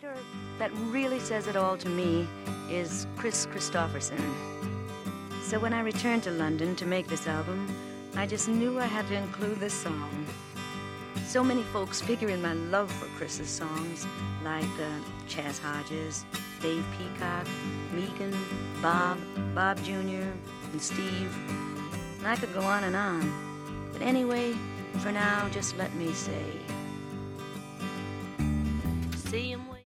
writer that really says it all to me is Chris Christopherson. So when I returned to London to make this album, I just knew I had to include this song. So many folks figure in my love for Chris's songs, like Chas Hodges, Dave Peacock, Megan, Bob Jr., and Steve. And I could go on and on. But anyway, for now, just let me say, see him